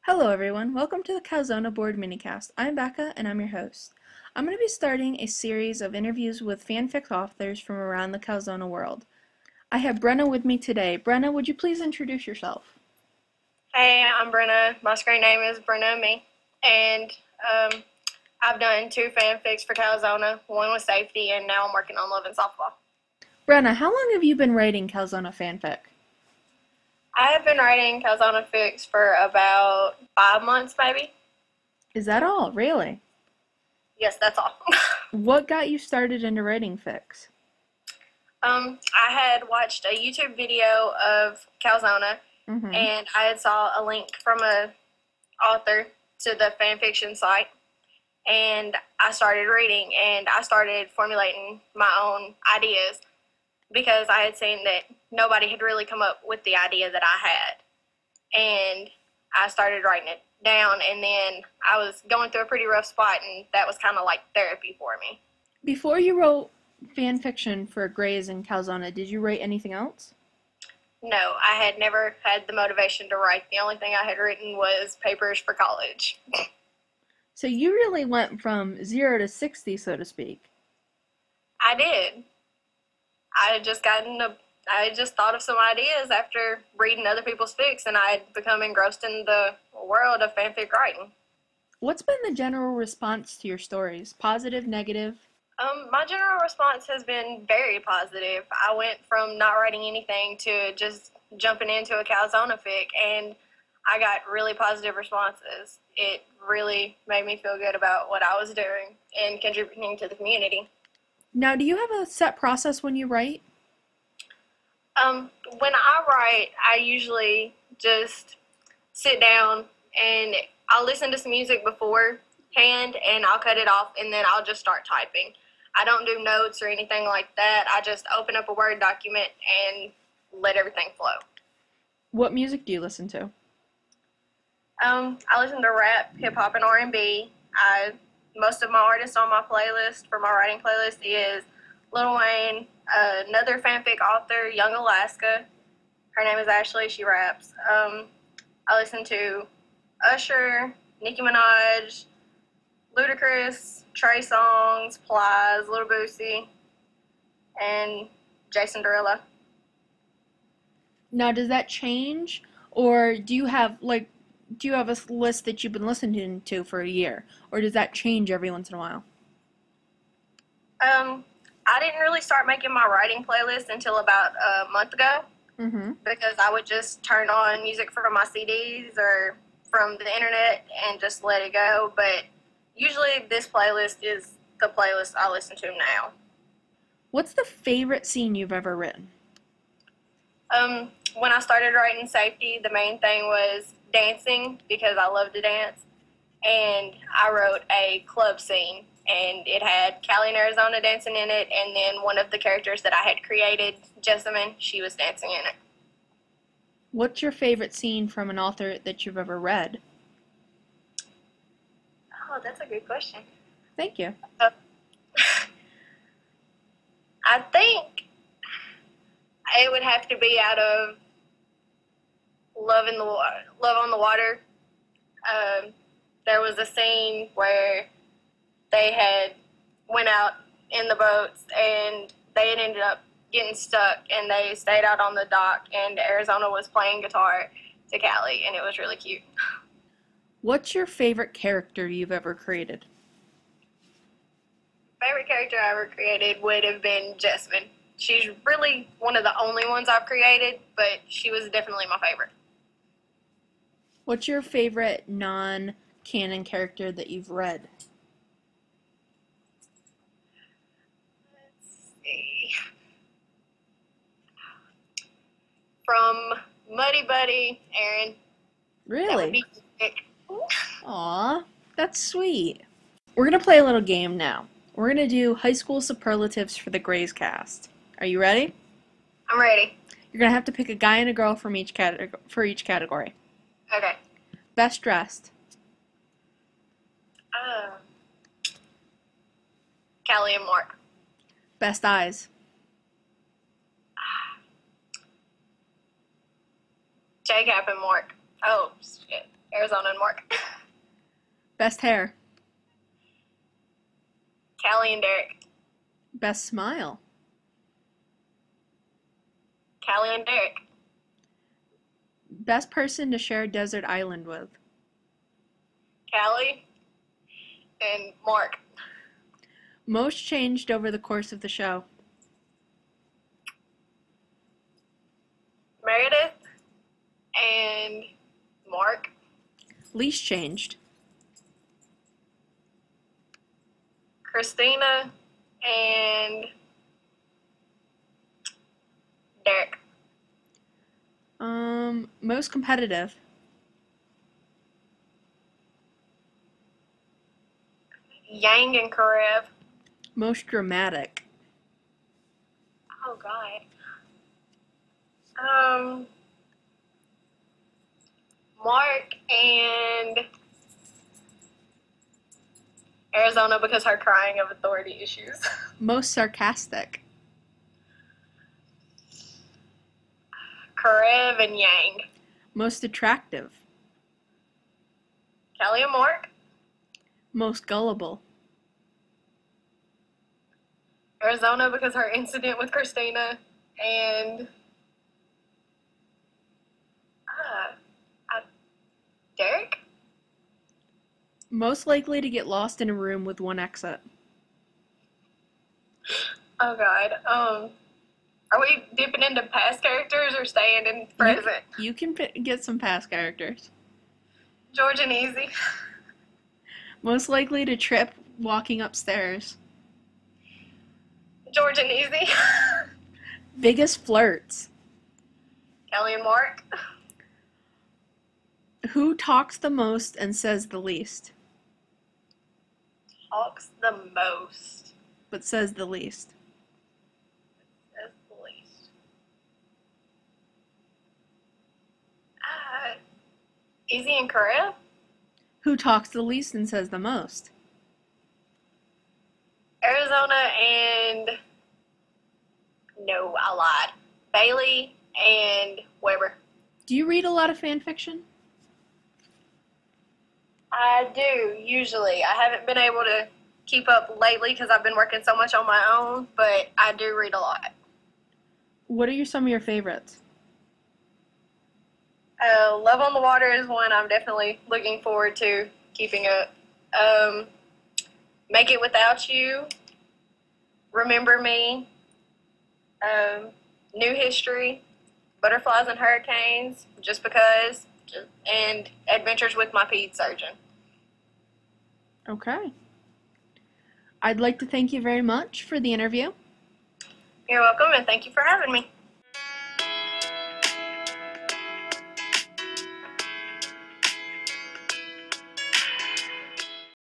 Hello everyone, welcome to the Calzona Board Minicast. I'm Becca and I'm your host. I'm going to be starting a series of interviews with fanfic authors from around the Calzona world. I have Brenna with me today. Brenna, would you please introduce yourself? Hey, I'm Brenna. My screen name is Brenna Me, and I've done two fanfics for Calzona. One was Safety, and now I'm working on Love and Softball. Brenna, how long have you been writing Calzona fanfic? I have been writing Calzona fics for about 5 months, maybe. Is that all? Really? Yes, that's all. What got you started into writing fics? I had watched a YouTube video of Calzona, Mm-hmm. and I had saw a link from a author to the fanfiction site, and I started reading, and I started formulating my own ideas because I had seen that nobody had really come up with the idea that I had. And I started writing it down, and then I was going through a pretty rough spot, and that was kind of like therapy for me. Before you wrote fanfiction for Grays and Calzona, did you write anything else? No, I had never had the motivation to write. The only thing I had written was papers for college. So you really went from 0 to 60, so to speak. I did. I just thought of some ideas after reading other people's fics, and I had become engrossed in the world of fanfic writing. What's been the general response to your stories? Positive, negative? My general response has been very positive. I went from not writing anything to just jumping into a Calzona fic, and I got really positive responses. It really made me feel good about what I was doing and contributing to the community. Now, do you have a set process when you write? When I write, I usually just sit down and I'll listen to some music beforehand and I'll cut it off and then I'll just start typing. I don't do notes or anything like that. I just open up a Word document and let everything flow. What music do you listen to? I listen to rap, hip hop, and R&B. Most of my artists on my playlist for my writing playlist is Lil Wayne, another fanfic author, Young Alaska. Her name is Ashley. She raps. I listen to Usher, Nicki Minaj, Ludacris, Trey Songz, Plies, Lil Boosie, and Jason Derulo. Now, does that change, or do you have a list that you've been listening to for a year, or does that change every once in a while? I didn't really start making my writing playlist until about a month ago Mm-hmm. because I would just turn on music from my CDs or from the internet and just let it go. But usually this playlist is the playlist I listen to now. What's the favorite scene you've ever written? When I started writing Safety, the main thing was dancing because I love to dance. And I wrote a club scene, and it had Callie in Arizona dancing in it, and then one of the characters that I had created, Jessamine, she was dancing in it. What's your favorite scene from an author that you've ever read? Oh, that's a good question. Thank you. Uh, I think it would have to be out of Love on the Water. Um, there was a scene where they had went out in the boats and they had ended up getting stuck and they stayed out on the dock and Arizona was playing guitar to Callie and it was really cute. What's your favorite character you've ever created? Favorite character I ever created would have been Jessamine. She's really one of the only ones I've created, but she was definitely my favorite. What's your favorite non-canon character that you've read? Let's see. From Muddy Buddy, Aaron. That would Really? be Nick. Aw, that's sweet. We're gonna play a little game now. We're gonna do high school superlatives for the Grays cast. Are you ready? I'm ready. You're gonna have to pick a guy and a girl from each category. Okay. Best dressed, Uh, Callie and Mark. best eyes, J Cap and Mark. Oh, shit. Arizona and Mark. Best hair. Callie and Derek. Best smile. Callie and Derek. Best person to share a desert island with. Callie and Mark. Most changed over the course of the show. Meredith and Mark. Least changed. Christina and Derek. Most competitive. Yang and Karev. Most dramatic. Oh God. Mark and Arizona because her crying of authority issues. Most sarcastic. Karev and Yang. Most attractive. Callie and Mark. Most gullible. Arizona because her incident with Christina and Derek. Most likely to get lost in a room with one exit. Oh God. Are we dipping into past characters or staying in present? You can get some past characters. George and Easy. Most likely to trip walking upstairs. George and Easy. Biggest flirts. Kelly and Mark. Who talks the most and says the least, Talks the most. but says the least? Says the least. Easy and Korea. Who talks the least and says the most? Arizona and no, I lied. Bailey and Weber. Do you read a lot of fan fiction? I do, usually. I haven't been able to keep up lately because I've been working so much on my own, but I do read a lot. What are some of your favorites? Love on the Water is one I'm definitely looking forward to keeping up. Make It Without You, Remember Me, New History, Butterflies and Hurricanes, Just Because, and Adventures with My Peds Surgeon. Okay. I'd like to thank you very much for the interview. You're welcome, and thank you for having me.